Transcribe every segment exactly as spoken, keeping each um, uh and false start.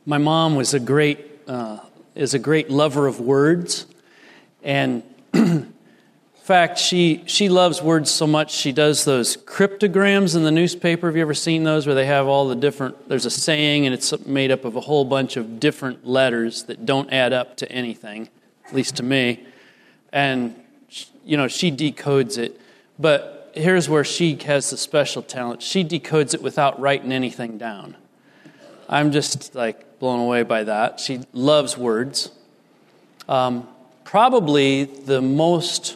My mom was a great uh, is a great lover of words, and in fact, she she loves words so much she does those cryptograms in the newspaper. Have you ever seen those where they have all the different? There's a saying, and it's made up of a whole bunch of different letters that don't add up to anything, at least to me. And you know, she decodes it, but here's where she has the special talent. She decodes it without writing anything down. I'm just like blown away by that. She loves words. Um, probably the most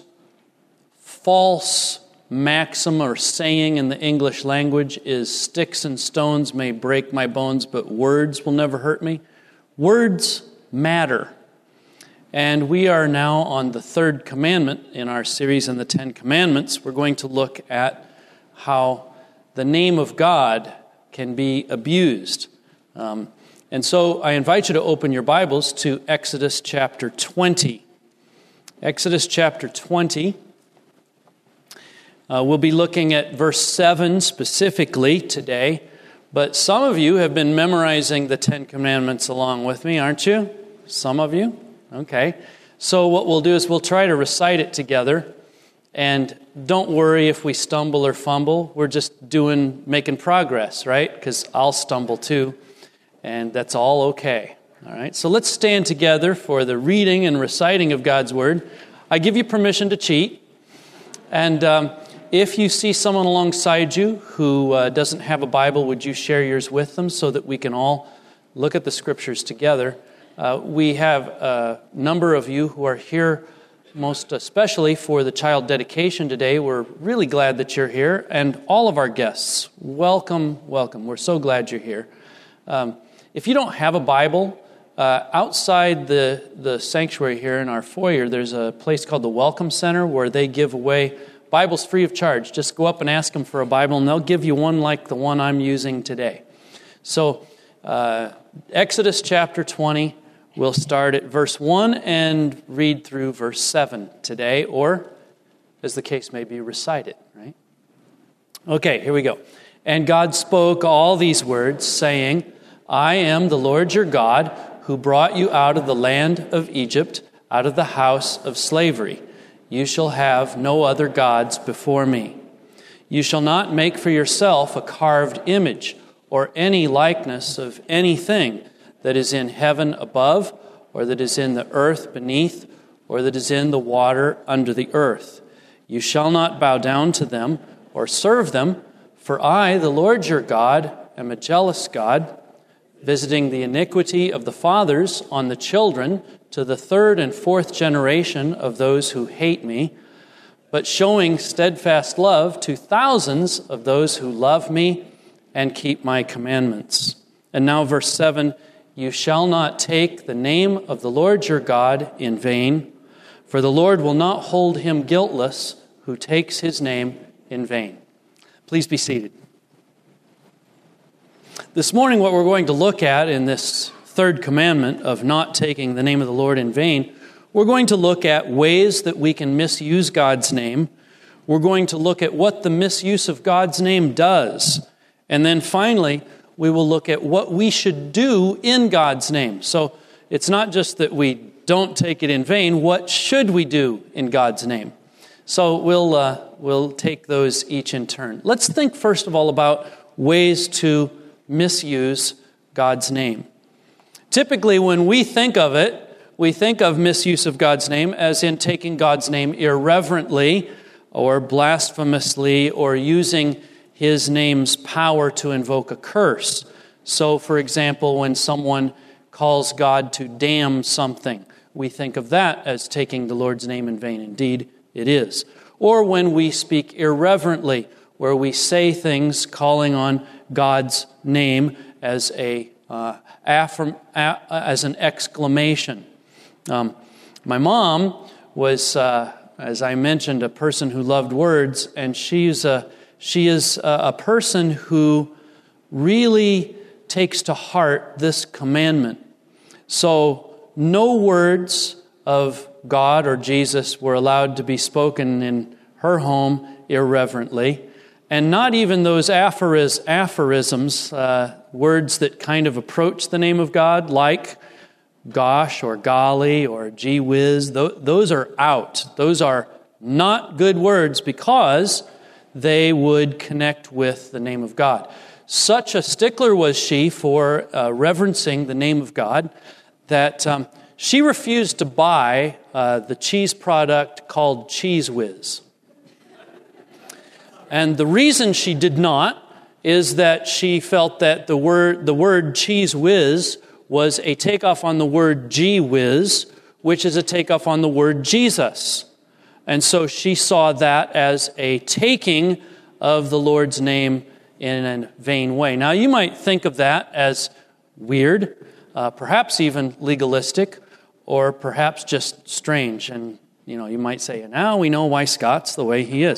false maxim or saying in the English language is sticks and stones may break my bones, but words will never hurt me. Words matter. And we are now on the third commandment in our series on the Ten Commandments. We're going to look at how the name of God can be abused. Um, and so I invite you to open your Bibles to Exodus chapter twenty. Exodus chapter twenty. Uh, we'll be looking at verse seven specifically today, but some of you have been memorizing the Ten Commandments along with me, aren't you? Some of you? Okay. So what we'll do is we'll try to recite it together, and don't worry if we stumble or fumble. We're just doing, making progress, right? Because I'll stumble too. And that's all okay. All right. So let's stand together for the reading and reciting of God's Word. I give you permission to cheat. And um, if you see someone alongside you who uh, doesn't have a Bible, would you share yours with them so that we can all look at the Scriptures together? Uh, we have a number of you who are here, most especially for the child dedication today. We're really glad that you're here. And all of our guests, welcome, welcome. We're so glad you're here. Um, If you don't have a Bible, uh, outside the, the sanctuary here in our foyer, there's a place called the Welcome Center where they give away Bibles free of charge. Just go up and ask them for a Bible, and they'll give you one like the one I'm using today. So, uh, Exodus chapter twenty, we'll start at verse one and read through verse seven today, or, as the case may be, recite it, right? Okay, here we go. And God spoke all these words, saying, I am the Lord your God, who brought you out of the land of Egypt, out of the house of slavery. You shall have no other gods before me. You shall not make for yourself a carved image or any likeness of anything that is in heaven above, or that is in the earth beneath, or that is in the water under the earth. You shall not bow down to them or serve them, for I, the Lord your God, am a jealous God, visiting the iniquity of the fathers on the children to the third and fourth generation of those who hate me, but showing steadfast love to thousands of those who love me and keep my commandments. And now verse seven, you shall not take the name of the Lord your God in vain, for the Lord will not hold him guiltless who takes his name in vain. Please be seated. This morning, what we're going to look at in this third commandment of not taking the name of the Lord in vain, we're going to look at ways that we can misuse God's name. We're going to look at what the misuse of God's name does. And then finally, we will look at what we should do in God's name. So it's not just that we don't take it in vain. What should we do in God's name? So we'll uh, we'll take those each in turn. Let's think first of all about ways to misuse God's name. Typically, when we think of it, we think of misuse of God's name as in taking God's name irreverently or blasphemously or using his name's power to invoke a curse. So, for example, when someone calls God to damn something, we think of that as taking the Lord's name in vain. Indeed, it is. Or when we speak irreverently, where we say things calling on God's name as a uh, affirm, uh, as an exclamation. Um, my mom was, uh, as I mentioned, a person who loved words, and she's a she is a, a person who really takes to heart this commandment. So no words of God or Jesus were allowed to be spoken in her home irreverently. and not even those aphoris, aphorisms, uh, words that kind of approach the name of God, like gosh or golly or gee whiz. Th- those are out. Those are not good words because they would connect with the name of God. Such a stickler was she for uh, reverencing the name of God that um, she refused to buy uh, the cheese product called Cheese Whiz. And the reason she did not is that she felt that the word the word Cheese Whiz was a takeoff on the word gee whiz, which is a takeoff on the word Jesus. And so she saw that as a taking of the Lord's name in a vain way. Now, you might think of that as weird, uh, perhaps even legalistic, or perhaps just strange. And, you know, you might say, now we know why Scott's the way he is.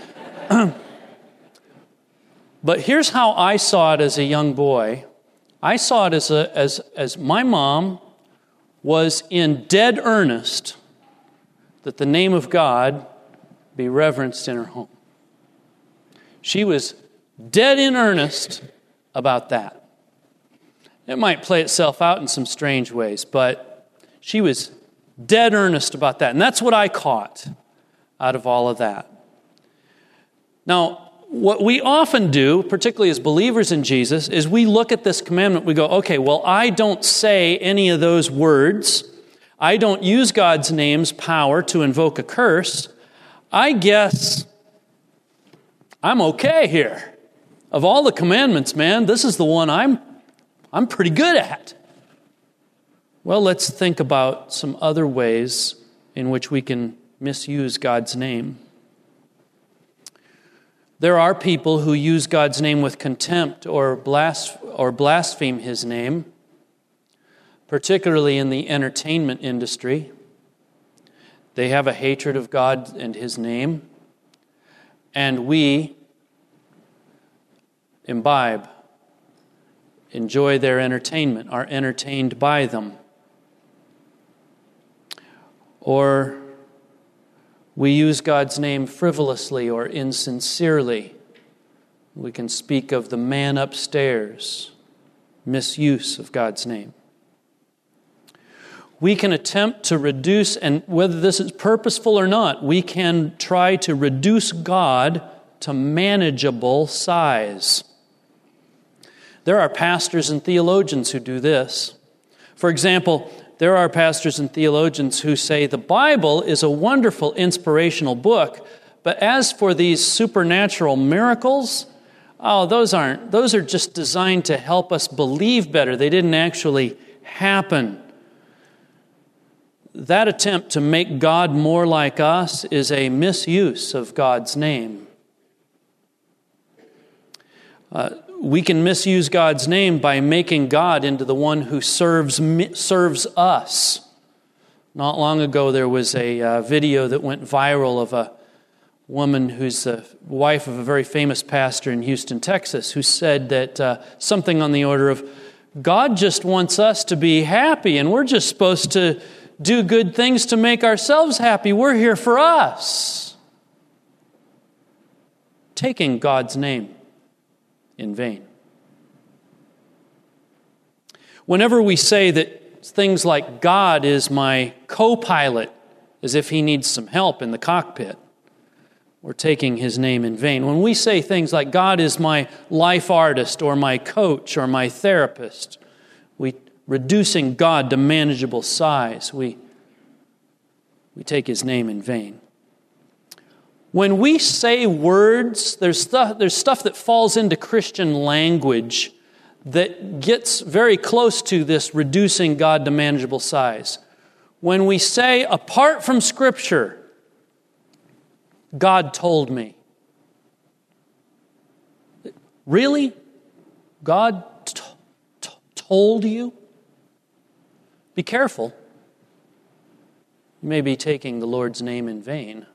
But here's how I saw it as a young boy. I saw it as a, as as my mom was in dead earnest that the name of God be reverenced in her home. She was dead in earnest about that. It might play itself out in some strange ways, but she was dead earnest about that. And that's what I caught out of all of that. Now, what we often do, particularly as believers in Jesus, is we look at this commandment, we go, okay, well, I don't say any of those words. I don't use God's name's power to invoke a curse. I guess I'm okay here. Of all the commandments, man, this is the one I'm I'm pretty good at. Well, let's think about some other ways in which we can misuse God's name. There are people who use God's name with contempt or blas- or blaspheme His name, particularly in the entertainment industry. They have a hatred of God and His name, and we imbibe, enjoy their entertainment, are entertained by them. Or we use God's name frivolously or insincerely. We can speak of the man upstairs, misuse of God's name. We can attempt to reduce, and whether this is purposeful or not, we can try to reduce God to manageable size. There are pastors and theologians who do this. For example, there are pastors and theologians who say the Bible is a wonderful inspirational book, but as for these supernatural miracles, oh, those aren't, those are just designed to help us believe better. They didn't actually happen. That attempt to make God more like us is a misuse of God's name. Uh, we can misuse God's name by making God into the one who serves serves us. Not long ago, there was a uh, video that went viral of a woman who's the wife of a very famous pastor in Houston, Texas, who said that uh, something on the order of, God just wants us to be happy, and we're just supposed to do good things to make ourselves happy. We're here for us. Taking God's name in vain. Whenever we say that things like God is my co-pilot, as if He needs some help in the cockpit, we're taking His name in vain. When we say things like God is my life artist or my coach or my therapist, we reducing God to manageable size, we, we take His name in vain. When we say words, there's stuff, there's stuff that falls into Christian language that gets very close to this reducing God to manageable size. When we say, apart from Scripture, God told me. Really? God t- t- told you? Be careful. You may be taking the Lord's name in vain.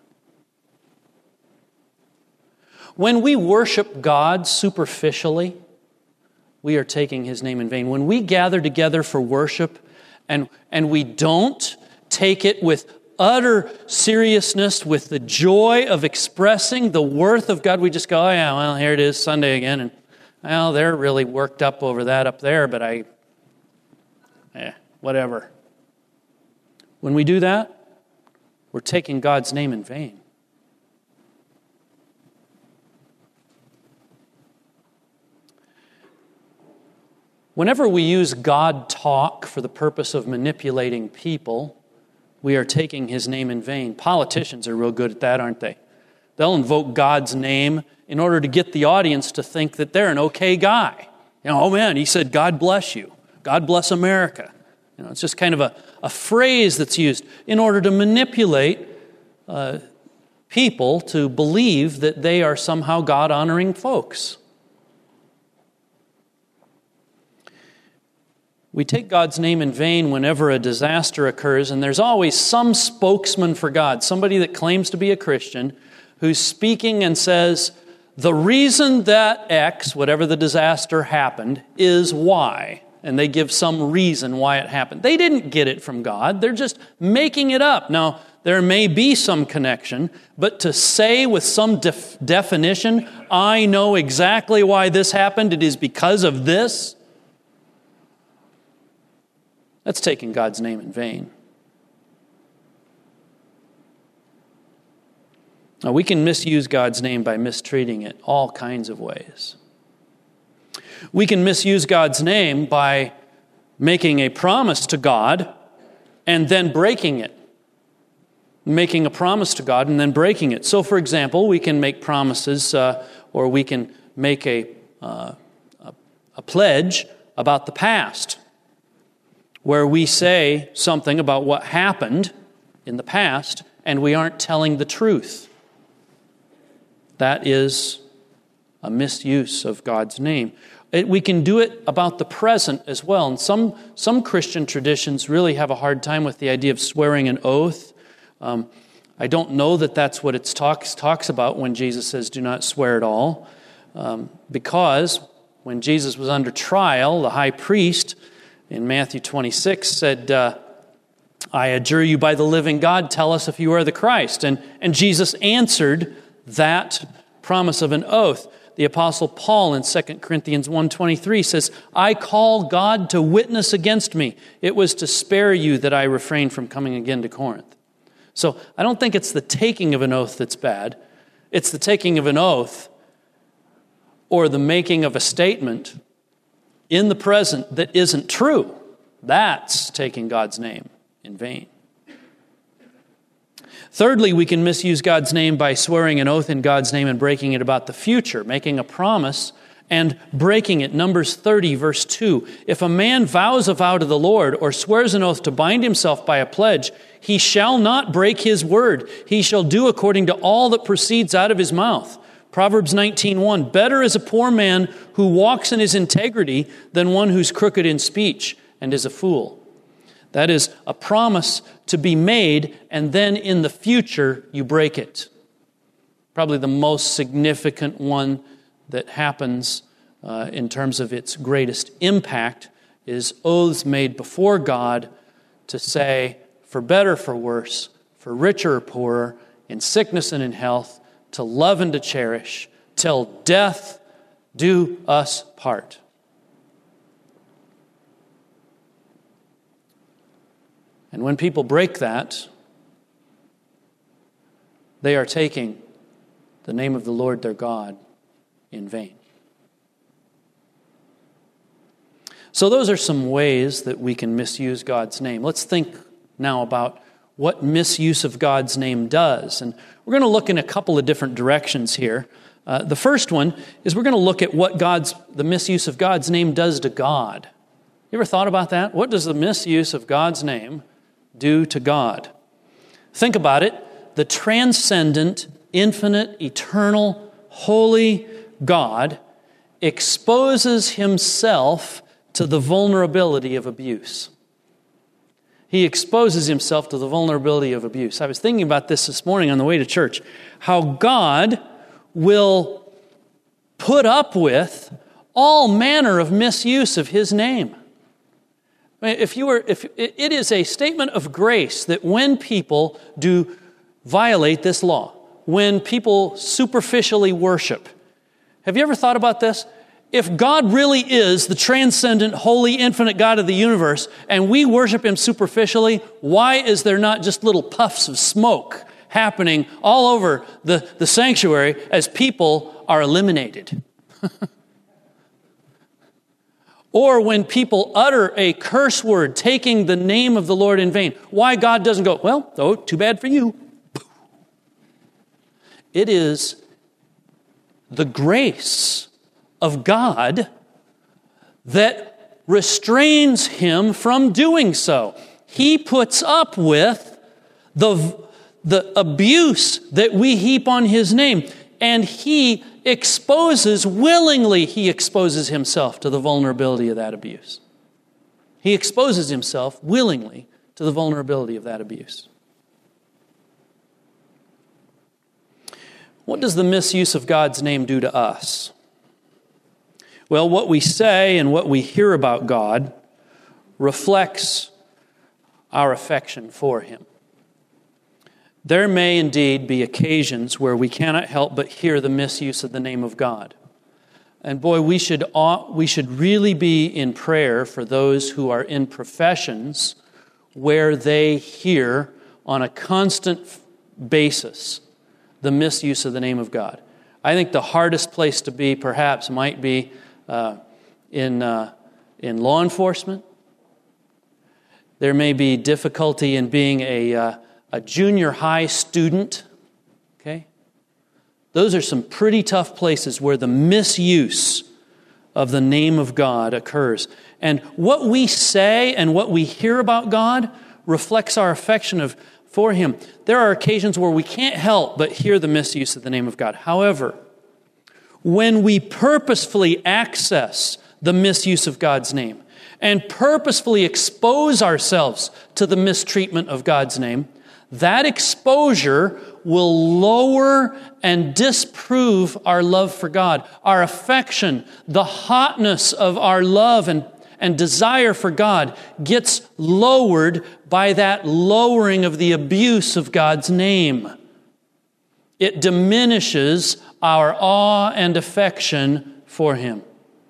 When we worship God superficially, we are taking His name in vain. When we gather together for worship and, and we don't take it with utter seriousness, with the joy of expressing the worth of God, we just go, oh yeah, well, here it is, Sunday again, and well, they're really worked up over that up there, but I, eh, whatever. When we do that, we're taking God's name in vain. Whenever we use God talk for the purpose of manipulating people, we are taking His name in vain. Politicians are real good at that, aren't they? They'll invoke God's name in order to get the audience to think that they're an okay guy. You know, oh man, he said, God bless you. God bless America. You know, it's just kind of a, a phrase that's used in order to manipulate uh, people to believe that they are somehow God-honoring folks. We take God's name in vain whenever a disaster occurs, and there's always some spokesman for God, somebody that claims to be a Christian, who's speaking and says, the reason that X, whatever the disaster happened, is Y. And they give some reason why it happened. They didn't get it from God. They're just making it up. Now, there may be some connection, but to say with some def- definition, I know exactly why this happened, it is because of this, that's taking God's name in vain. Now, we can misuse God's name by mistreating it all kinds of ways. We can misuse God's name by making a promise to God and then breaking it. Making a promise to God and then breaking it. So, for example, we can make promises uh, or we can make a, uh, a, a pledge about the past, where we say something about what happened in the past and we aren't telling the truth. That is a misuse of God's name. It, we can do it about the present as well. And some, some Christian traditions really have a hard time with the idea of swearing an oath. Um, I don't know that that's what it talks, talks about when Jesus says, do not swear at all. Um, because when Jesus was under trial, the high priest in Matthew twenty-six said, uh, I adjure you by the living God, tell us if you are the Christ. And, and Jesus answered that promise of an oath. The Apostle Paul in Second Corinthians one twenty-three says, I call God to witness against me. It was to spare you that I refrained from coming again to Corinth. So I don't think it's the taking of an oath that's bad. It's the taking of an oath or the making of a statement in the present that isn't true. That's taking God's name in vain. Thirdly, we can misuse God's name by swearing an oath in God's name and breaking it about the future, making a promise and breaking it. Numbers thirty, verse two. If a man vows a vow to the Lord or swears an oath to bind himself by a pledge, he shall not break his word. He shall do according to all that proceeds out of his mouth. Proverbs nineteen one. Better is a poor man who walks in his integrity than one who's crooked in speech and is a fool. That is a promise to be made, and then in the future, you break it. Probably the most significant one that happens uh, in terms of its greatest impact is oaths made before God to say, for better, for worse, for richer or poorer, in sickness and in health, to love and to cherish, till death do us part. And when people break that, they are taking the name of the Lord their God in vain. So those are some ways that we can misuse God's name. Let's think now about what misuse of God's name does. And we're going to look in a couple of different directions here. Uh, the first one is we're going to look at what God's the misuse of God's name does to God. You ever thought about that? What does the misuse of God's name do to God? Think about it. The transcendent, infinite, eternal, holy God exposes himself to the vulnerability of abuse. He exposes himself to the vulnerability of abuse. I was thinking about this this morning on the way to church, how God will put up with all manner of misuse of his name. I mean, if you were, if it is a statement of grace that when people do violate this law, when people superficially worship, have you ever thought about this? If God really is the transcendent, holy, infinite God of the universe, and we worship Him superficially, why is there not just little puffs of smoke happening all over the, the sanctuary as people are eliminated? Or when people utter a curse word, taking the name of the Lord in vain, why God doesn't go, well, oh, too bad for you. It is the grace of God that restrains him from doing so. He puts up with the, the abuse that we heap on his name, and he exposes, willingly he exposes himself to the vulnerability of that abuse. He exposes himself willingly to the vulnerability of that abuse. What does the misuse of God's name do to us? Well, what we say and what we hear about God reflects our affection for Him. There may indeed be occasions where we cannot help but hear the misuse of the name of God. And boy, we should we should really be in prayer for those who are in professions where they hear on a constant basis the misuse of the name of God. I think the hardest place to be perhaps might be uh, in uh, in law enforcement. There may be difficulty in being a uh, a junior high student. Okay, those are some pretty tough places where the misuse of the name of God occurs. And what we say and what we hear about God reflects our affection of for Him. There are occasions where we can't help but hear the misuse of the name of God. However, when we purposefully access the misuse of God's name and purposefully expose ourselves to the mistreatment of God's name, that exposure will lower and disprove our love for God, our affection, the hotness of our love and, and desire for God gets lowered by that lowering of the abuse of God's name. It diminishes our awe and affection for Him.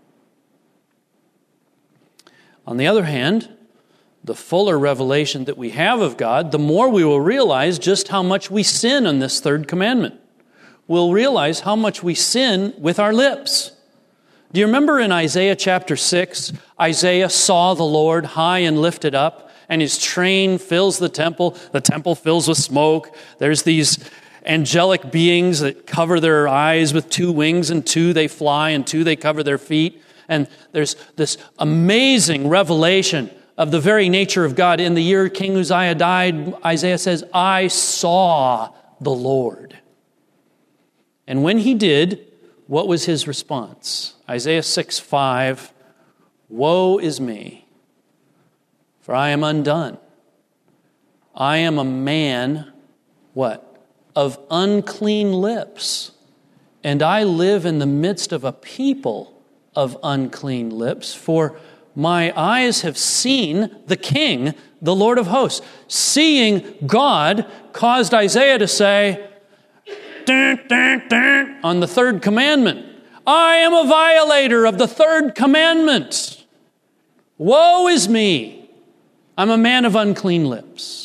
On the other hand, the fuller revelation that we have of God, the more we will realize just how much we sin on this third commandment. We'll realize how much we sin with our lips. Do you remember in Isaiah chapter six, Isaiah saw the Lord high and lifted up, and His train fills the temple. The temple fills with smoke. There's these angelic beings that cover their eyes with two wings, and two they fly, and two they cover their feet. And there's this amazing revelation of the very nature of God. In the year King Uzziah died, Isaiah says, I saw the Lord. And when he did, what was his response? Isaiah six five, woe is me, for I am undone. I am a man, what? Of unclean lips, and I live in the midst of a people of unclean lips, for my eyes have seen the King, the Lord of hosts. Seeing God caused Isaiah to say, dun, dun, dun, on the third commandment, I am a violator of the third commandment. Woe is me. I'm a man of unclean lips.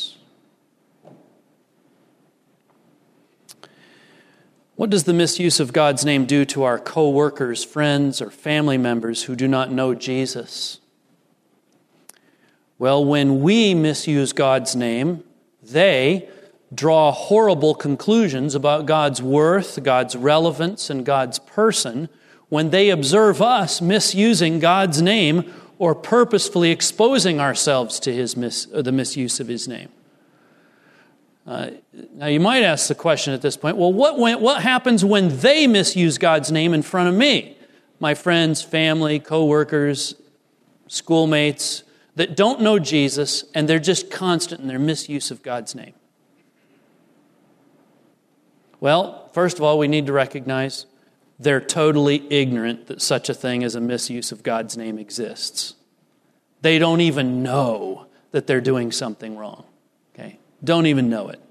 What does the misuse of God's name do to our co-workers, friends, or family members who do not know Jesus? Well, when we misuse God's name, they draw horrible conclusions about God's worth, God's relevance, and God's person when they observe us misusing God's name or purposefully exposing ourselves to his mis- the misuse of His name. Uh, now, you might ask the question at this point, well, what when, what happens when they misuse God's name in front of me? My friends, family, co-workers, schoolmates that don't know Jesus, and they're just constant in their misuse of God's name. Well, first of all, we need to recognize they're totally ignorant that such a thing as a misuse of God's name exists. They don't even know that they're doing something wrong. Okay? Don't even know it.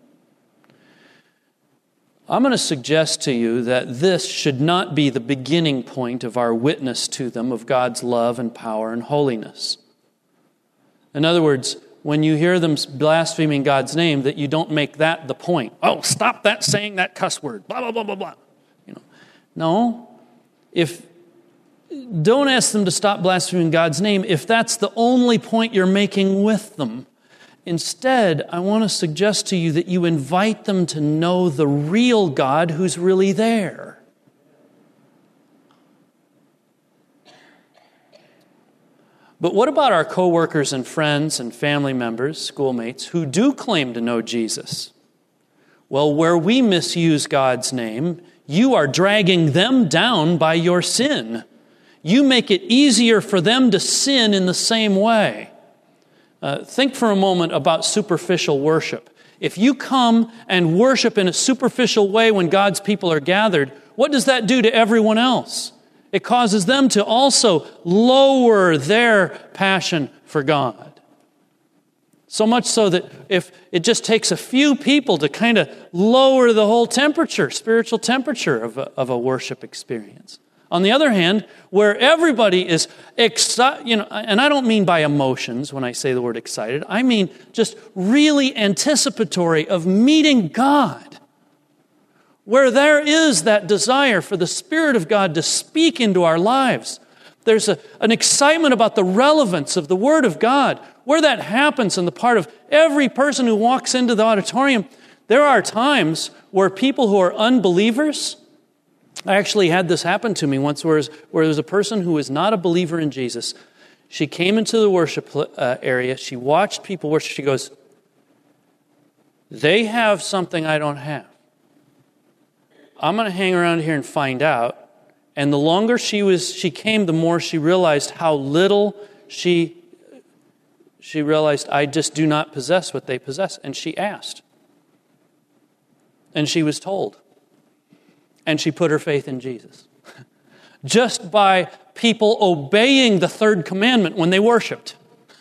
I'm going to suggest to you that this should not be the beginning point of our witness to them of God's love and power and holiness. In other words, when you hear them blaspheming God's name, that you don't make that the point. Oh, stop that saying that cuss word. Blah, blah, blah, blah, blah. You know, no. If don't ask them to stop blaspheming God's name if that's the only point you're making with them. Instead, I want to suggest to you that you invite them to know the real God who's really there. But what about our coworkers and friends and family members, schoolmates, who do claim to know Jesus? Well, where we misuse God's name, you are dragging them down by your sin. You make it easier for them to sin in the same way. Uh, think for a moment about superficial worship. If you come and worship in a superficial way when God's people are gathered, what does that do to everyone else? It causes them to also lower their passion for God. So much so that if it just takes a few people to kind of lower the whole temperature, spiritual temperature of a, of a worship experience. On the other hand, where everybody is excited, you know, and I don't mean by emotions when I say the word excited, I mean just really anticipatory of meeting God, where there is that desire for the Spirit of God to speak into our lives. There's a, an excitement about the relevance of the Word of God, where that happens on the part of every person who walks into the auditorium. There are times where people who are unbelievers, I actually had this happen to me once where, where there was a person who was not a believer in Jesus. She came into the worship uh, area. She watched people worship. She goes, they have something I don't have. I'm going to hang around here and find out. And the longer she was, she came, the more she realized how little she, she realized, I just do not possess what they possess. And she asked. And she was told. And she put her faith in Jesus. Just by people obeying the third commandment when they worshiped.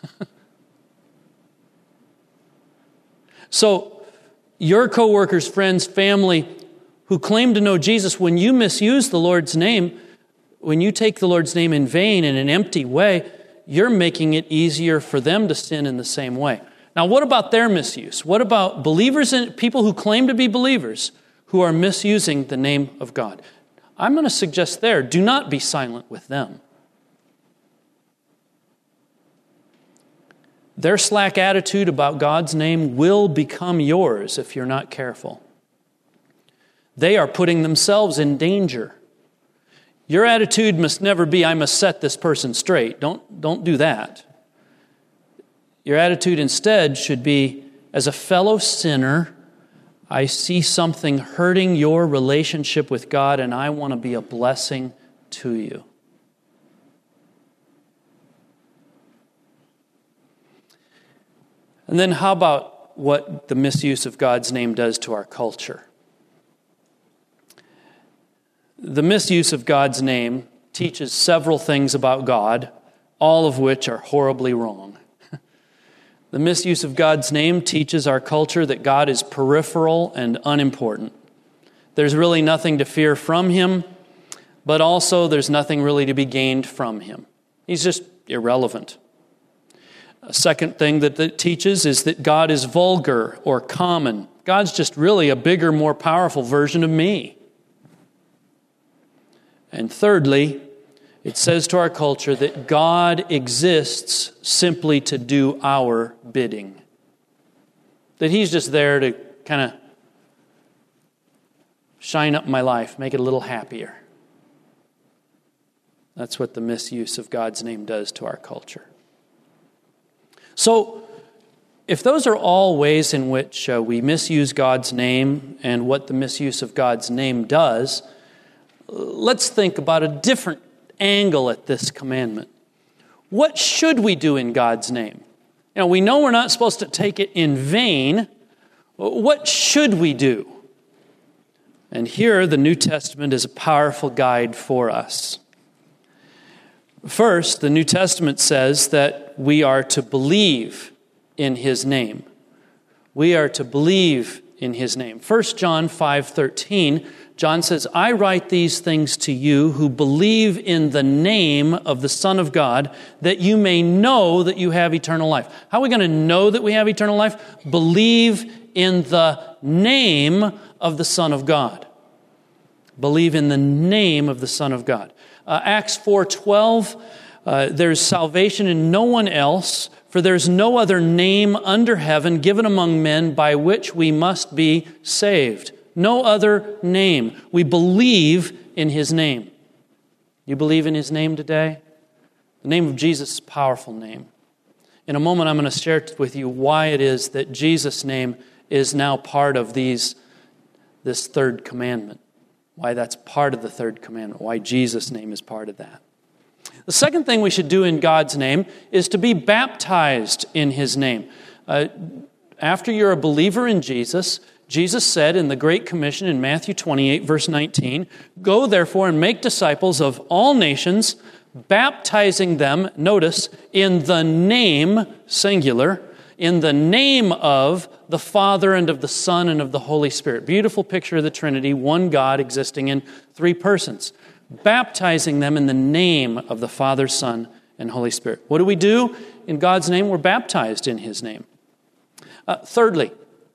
So, your coworkers, friends, family who claim to know Jesus, when you misuse the Lord's name, when you take the Lord's name in vain in an empty way, you're making it easier for them to sin in the same way. Now, what about their misuse? What about believers and people who claim to be believers who are misusing the name of God? I'm going to suggest there, do not be silent with them. Their slack attitude about God's name will become yours if you're not careful. They are putting themselves in danger. Your attitude must never be, I must set this person straight. Don't, don't do that. Your attitude instead should be, as a fellow sinner, I see something hurting your relationship with God, and I want to be a blessing to you. And then how about what the misuse of God's name does to our culture? The misuse of God's name teaches several things about God, all of which are horribly wrong. The misuse of God's name teaches our culture that God is peripheral and unimportant. There's really nothing to fear from Him, but also there's nothing really to be gained from Him. He's just irrelevant. A second thing that it teaches is that God is vulgar or common. God's just really a bigger, more powerful version of me. And thirdly, it says to our culture that God exists simply to do our bidding. That He's just there to kind of shine up my life, make it a little happier. That's what the misuse of God's name does to our culture. So, if those are all ways in which uh, we misuse God's name and what the misuse of God's name does, let's think about a different angle at this commandment. What should we do in God's name? You know, we know we're not supposed to take it in vain. What should we do? And here, the New Testament is a powerful guide for us. First, the New Testament says that that we are to believe in his name. We are to believe in his name. First John five thirteen, John says, I write these things to you who believe in the name of the Son of God, that you may know that you have eternal life. How are we going to know that we have eternal life? Believe in the name of the Son of God. Believe in the name of the Son of God. Uh, Acts four twelve, uh, there's salvation in no one else, for there's no other name under heaven given among men by which we must be saved. No other name. We believe in his name. You believe in his name today? The name of Jesus is a powerful name. In a moment, I'm going to share with you why it is that Jesus' name is now part of these, this third commandment. Why that's part of the third commandment. Why Jesus' name is part of that. The second thing we should do in God's name is to be baptized in his name. Uh, after you're a believer in Jesus, Jesus said in the Great Commission in Matthew twenty-eight, verse nineteen, go therefore and make disciples of all nations, baptizing them, notice, in the name, singular, in the name of the Father and of the Son and of the Holy Spirit. Beautiful picture of the Trinity, one God existing in three persons. Baptizing them in the name of the Father, Son, and Holy Spirit. What do we do? In God's name, we're baptized in his name. Uh, thirdly,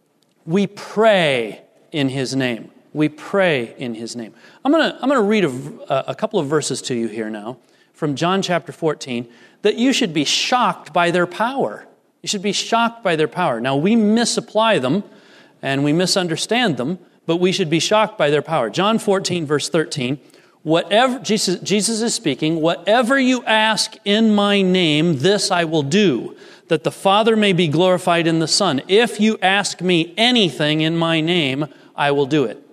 we pray in his name. We pray in his name. I'm going to I'm going to read a, a couple of verses to you here now from John chapter fourteen that you should be shocked by their power. You should be shocked by their power. Now, we misapply them and we misunderstand them, but we should be shocked by their power. John fourteen, verse thirteen, whatever, Jesus, Jesus is speaking, whatever you ask in my name, this I will do, that the Father may be glorified in the Son. If you ask me anything in my name, I will do it.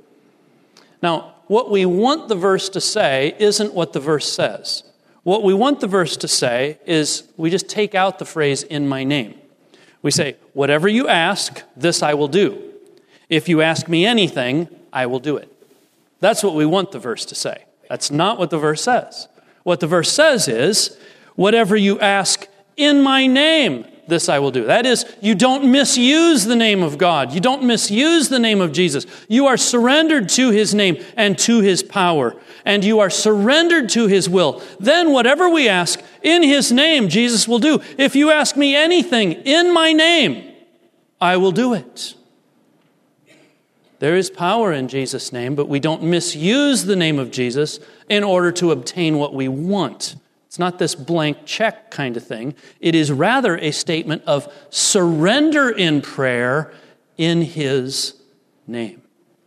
Now, what we want the verse to say isn't what the verse says. What we want the verse to say is we just take out the phrase, in my name. We say, whatever you ask, this I will do. If you ask me anything, I will do it. That's what we want the verse to say. That's not what the verse says. What the verse says is, whatever you ask in my name, this I will do. That is, you don't misuse the name of God. You don't misuse the name of Jesus. You are surrendered to his name and to his power. And you are surrendered to his will. Then whatever we ask in his name, Jesus will do. If you ask me anything in my name, I will do it. There is power in Jesus' name, but we don't misuse the name of Jesus in order to obtain what we want. It's not this blank check kind of thing. It is rather a statement of surrender in prayer in his name.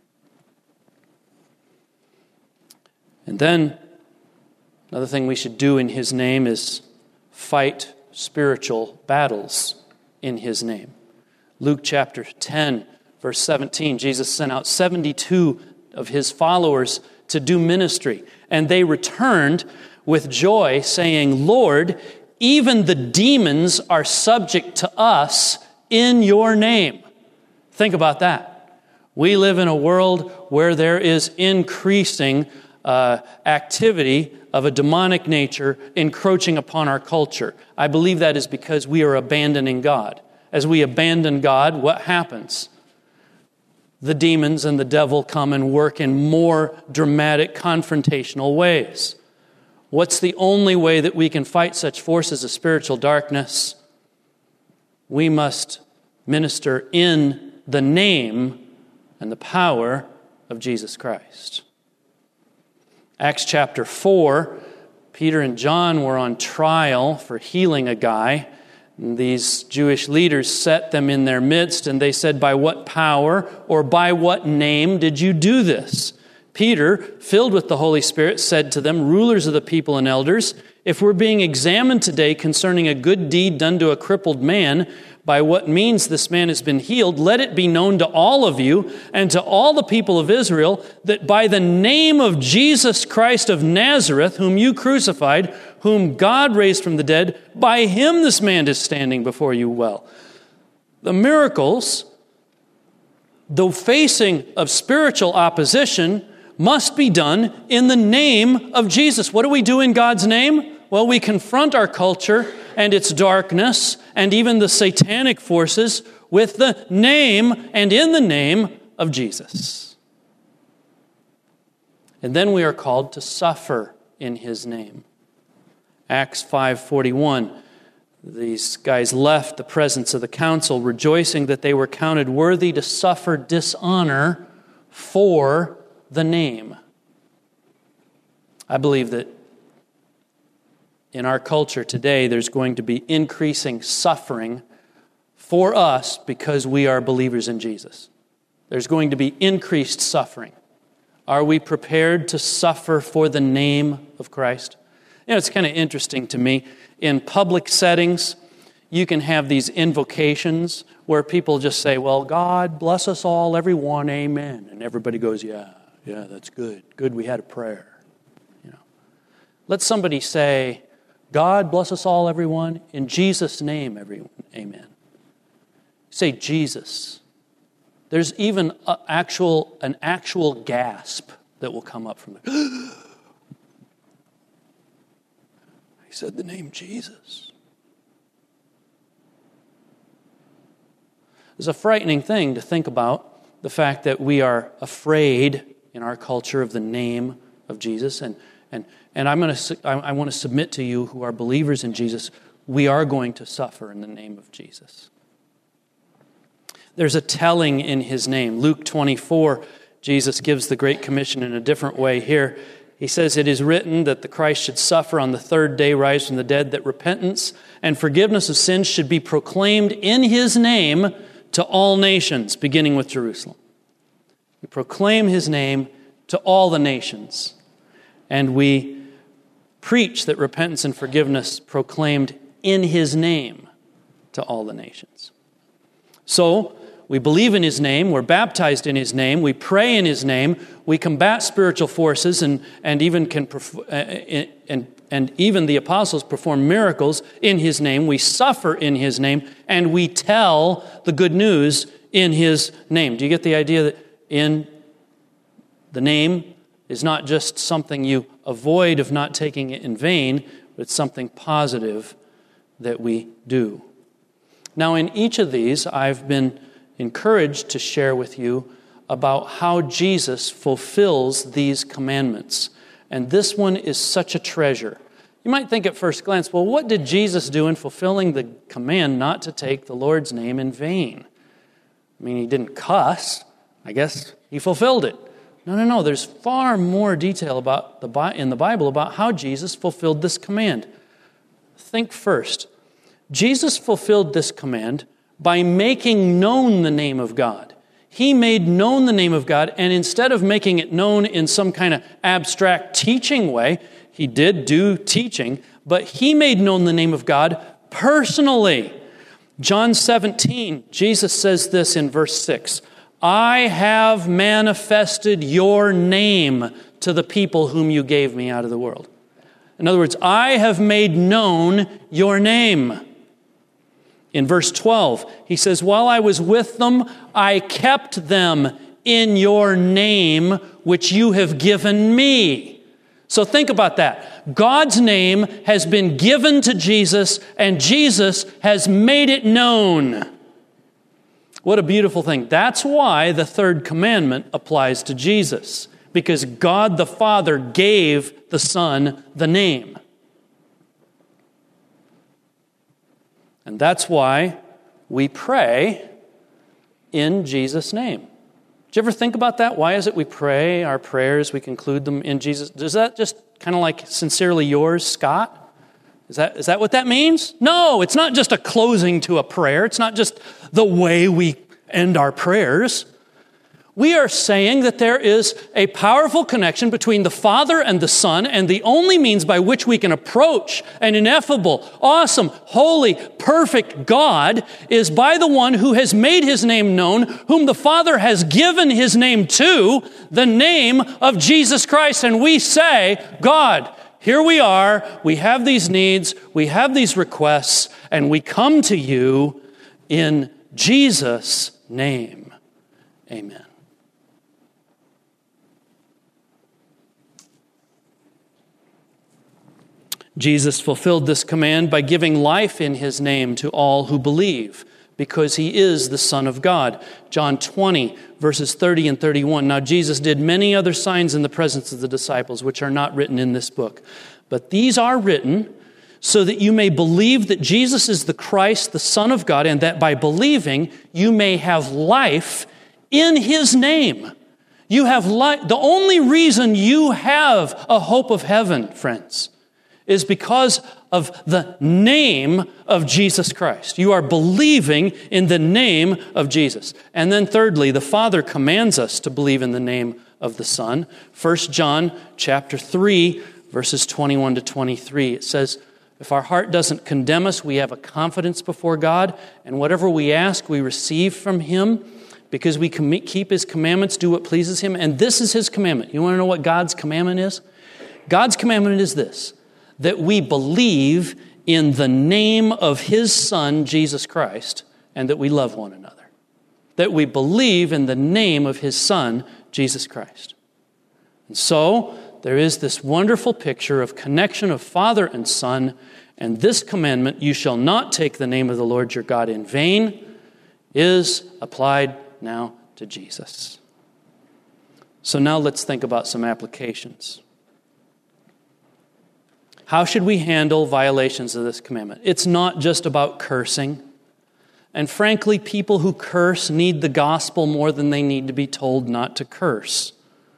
And then another thing we should do in his name is fight spiritual battles in his name. Luke chapter ten, verse seventeen, Jesus sent out seventy-two of his followers to do ministry, and they returned with joy, saying, Lord, even the demons are subject to us in your name. Think about that. We live in a world where there is increasing uh, activity of a demonic nature encroaching upon our culture. I believe that is because we are abandoning God. As we abandon God, what happens? The demons and the devil come and work in more dramatic, confrontational ways. What's the only way that we can fight such forces of spiritual darkness? We must minister in the name and the power of Jesus Christ. Acts chapter four, Peter and John were on trial for healing a guy. And these Jewish leaders set them in their midst, and they said, by what power or by what name did you do this? Peter, filled with the Holy Spirit, said to them, rulers of the people and elders, if we're being examined today concerning a good deed done to a crippled man, by what means this man has been healed, let it be known to all of you and to all the people of Israel that by the name of Jesus Christ of Nazareth, whom you crucified, whom God raised from the dead, by him this man is standing before you well. The miracles, though facing of spiritual opposition, must be done in the name of Jesus. What do we do in God's name? Well, we confront our culture and its darkness and even the satanic forces with the name and in the name of Jesus. And then we are called to suffer in his name. Acts five forty-one, these guys left the presence of the council, rejoicing that they were counted worthy to suffer dishonor for the name. I believe that in our culture today, there's going to be increasing suffering for us because we are believers in Jesus. There's going to be increased suffering. Are we prepared to suffer for the name of Christ? You know, it's kind of interesting to me. In public settings, you can have these invocations where people just say, well, God bless us all, everyone, amen. And everybody goes, yeah, yeah, that's good. Good, we had a prayer. You know, let somebody say, God bless us all, everyone, in Jesus' name, everyone, amen. Say Jesus. There's even a actual, an actual gasp that will come up from it. He said the name Jesus. It's a frightening thing to think about, the fact that we are afraid in our culture of the name of Jesus. And and and I'm going to I, I want to submit to you who are believers in Jesus, we are going to suffer in the name of Jesus. There's a telling in his name. Luke twenty-four, Jesus gives the Great Commission in a different way here. He says, it is written that the Christ should suffer on the third day, rise from the dead, that repentance and forgiveness of sins should be proclaimed in his name to all nations, beginning with Jerusalem. We proclaim his name to all the nations. And we preach that repentance and forgiveness proclaimed in his name to all the nations. So, we believe in his name, we're baptized in his name, we pray in his name, we combat spiritual forces, and, and even can perf- uh, and, and even the apostles perform miracles in his name. We suffer in his name, and we tell the good news in his name. Do you get the idea that in the name is not just something you avoid of not taking it in vain, but it's something positive that we do. Now, in each of these, I've been encouraged to share with you about how Jesus fulfills these commandments. And this one is such a treasure. You might think at first glance, well, what did Jesus do in fulfilling the command not to take the Lord's name in vain? I mean, he didn't cuss. I guess he fulfilled it. No, no, no. There's far more detail about the in the Bible about how Jesus fulfilled this command. Think first. Jesus fulfilled this command by making known the name of God. He made known the name of God, and instead of making it known in some kind of abstract teaching way, he did do teaching, but he made known the name of God personally. John seventeen, Jesus says this in verse six, I have manifested your name to the people whom you gave me out of the world. In other words, I have made known your name. In verse twelve, he says, while I was with them, I kept them in your name, which you have given me. So think about that. God's name has been given to Jesus, and Jesus has made it known. What a beautiful thing. That's why the third commandment applies to Jesus, because God the Father gave the Son the name. And that's why we pray in Jesus' name. Did you ever think about that? Why is it we pray our prayers, we conclude them in Jesus? Does that just kind of like sincerely yours, Scott? Is that is that what that means? No, it's not just a closing to a prayer. It's not just the way we end our prayers. We are saying that there is a powerful connection between the Father and the Son, and the only means by which we can approach an ineffable, awesome, holy, perfect God is by the one who has made his name known, whom the Father has given his name to, the name of Jesus Christ. And we say, God, here we are, we have these needs, we have these requests, and we come to you in Jesus' name. Amen. Jesus fulfilled this command by giving life in his name to all who believe, because he is the Son of God. John twenty, verses thirty and thirty-one. Now Jesus did many other signs in the presence of the disciples, which are not written in this book. But these are written so that you may believe that Jesus is the Christ, the Son of God, and that by believing you may have life in his name. You have life. The only reason you have a hope of heaven, friends, is because of the name of Jesus Christ. You are believing in the name of Jesus. And then thirdly, the Father commands us to believe in the name of the Son. First John chapter three, verses twenty-one to twenty-three. It says, if our heart doesn't condemn us, we have a confidence before God, and whatever we ask, we receive from him, because we keep his commandments, do what pleases him. And this is his commandment. You want to know what God's commandment is? God's commandment is this: that we believe in the name of his Son, Jesus Christ, and that we love one another. That we believe in the name of his Son, Jesus Christ. And so, there is this wonderful picture of connection of Father and Son, and this commandment, you shall not take the name of the Lord your God in vain, is applied now to Jesus. So now let's think about some applications. How should we handle violations of this commandment? It's not just about cursing. And frankly, people who curse need the gospel more than they need to be told not to curse.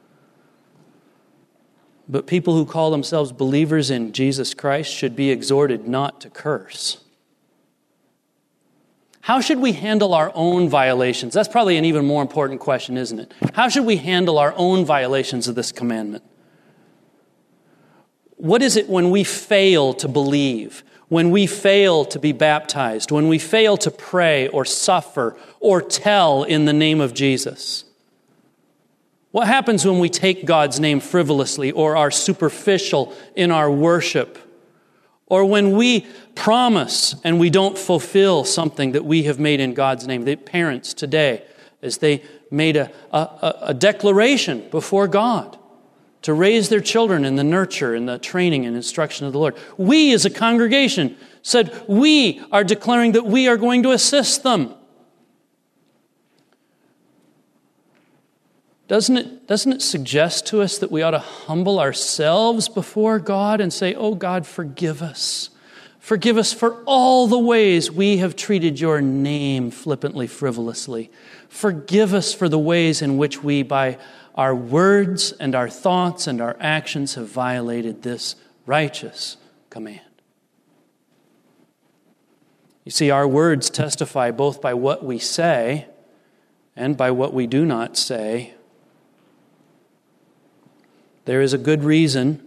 But people who call themselves believers in Jesus Christ should be exhorted not to curse. How should we handle our own violations? That's probably an even more important question, isn't it? How should we handle our own violations of this commandment? What is it when we fail to believe, when we fail to be baptized, when we fail to pray or suffer or tell in the name of Jesus? What happens when we take God's name frivolously or are superficial in our worship? Or when we promise and we don't fulfill something that we have made in God's name? The parents today, as they made a, a, a declaration before God to raise their children in the nurture and the training and instruction of the Lord. We as a congregation said we are declaring that we are going to assist them. Doesn't it, doesn't it suggest to us that we ought to humble ourselves before God and say, oh God, forgive us. Forgive us for all the ways we have treated your name flippantly, frivolously. Forgive us for the ways in which we, by our words and our thoughts and our actions, have violated this righteous command. You see, our words testify both by what we say and by what we do not say. There is a good reason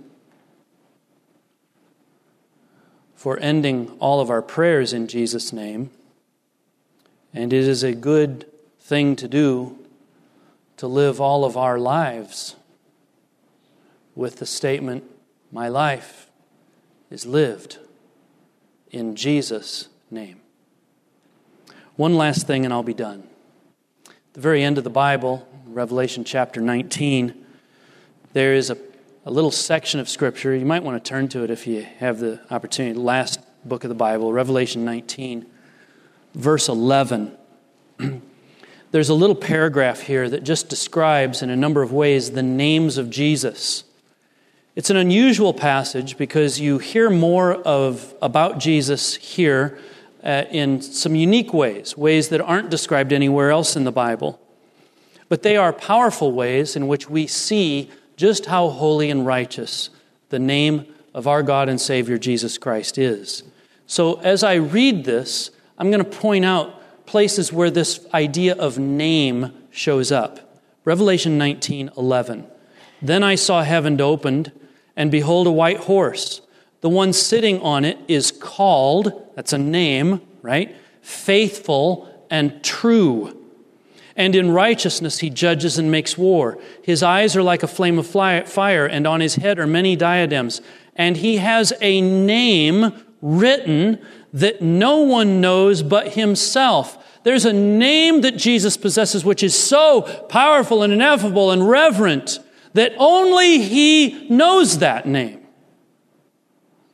for ending all of our prayers in Jesus' name, and it is a good thing to do to live all of our lives with the statement, my life is lived in Jesus' name. One last thing and I'll be done. At the very end of the Bible, Revelation chapter nineteen, there is a, a little section of Scripture. You might want to turn to it if you have the opportunity. The last book of the Bible, Revelation nineteen, verse eleven. There's a little paragraph here that just describes in a number of ways the names of Jesus. It's an unusual passage because you hear more of about Jesus here uh, in some unique ways, ways that aren't described anywhere else in the Bible. But they are powerful ways in which we see just how holy and righteous the name of our God and Savior Jesus Christ is. So as I read this, I'm going to point out places where this idea of name shows up. Revelation nineteen eleven. Then I saw heaven opened, and behold, a white horse. The one sitting on it is called, that's a name, right? Faithful and true. And in righteousness he judges and makes war. His eyes are like a flame of fire, and on his head are many diadems. And he has a name written that no one knows but himself. There's a name that Jesus possesses which is so powerful and ineffable and reverent that only he knows that name.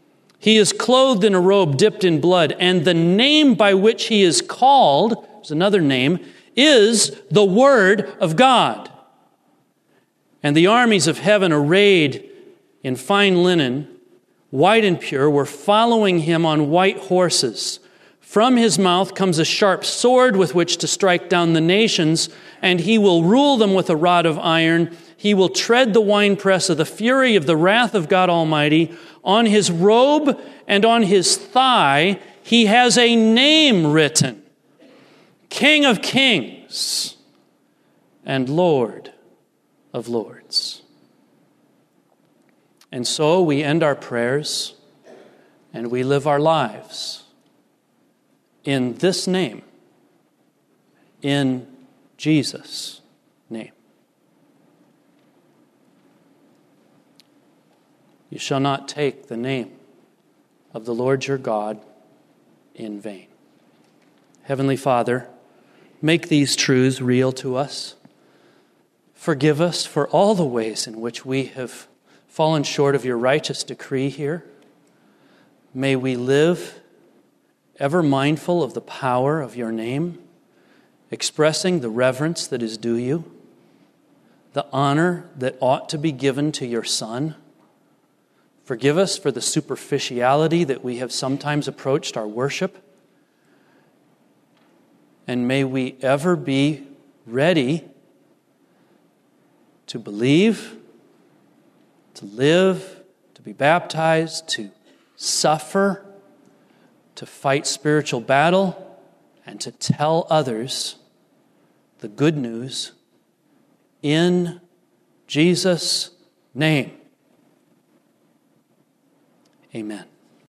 He is clothed in a robe dipped in blood, and the name by which he is called, there's another name, is the Word of God. And the armies of heaven, arrayed in fine linen, white and pure, were following him on white horses. From his mouth comes a sharp sword with which to strike down the nations, and he will rule them with a rod of iron. He will tread the winepress of the fury of the wrath of God Almighty. On his robe and on his thigh, he has a name written: King of Kings and Lord of Lords. And so we end our prayers and we live our lives in this name, in Jesus' name. You shall not take the name of the Lord your God in vain. Heavenly Father, make these truths real to us. Forgive us for all the ways in which we have fallen short of your righteous decree here. May we live ever mindful of the power of your name, expressing the reverence that is due you, the honor that ought to be given to your Son. Forgive us for the superficiality that we have sometimes approached our worship. And may we ever be ready to believe, to live, to be baptized, to suffer, to fight spiritual battle, and to tell others the good news in Jesus' name. Amen.